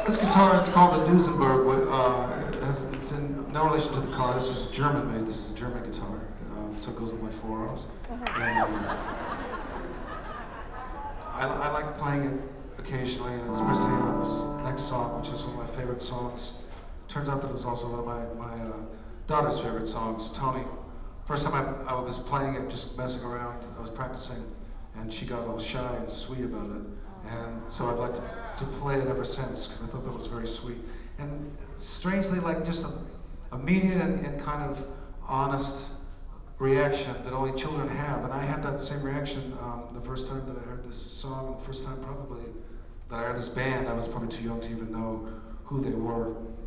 This guitar is called the Duesenberg. It's in no relation to the car. This is German made. This is a German guitar. So it goes on my forearms. And I like playing it occasionally, and especially on this next song, which is one of my favorite songs. Turns out that it was also one of my daughter's favorite songs. Tony, first time I was playing it, just messing around, I was practicing, and she got all shy and sweet about it. And so I've liked to play it ever since, because I thought that was very sweet. And strangely, like just an immediate and kind of honest reaction that only children have. And I had that same reaction the first time that I heard this song, the first time probably that I heard this band. I was probably too young to even know who they were.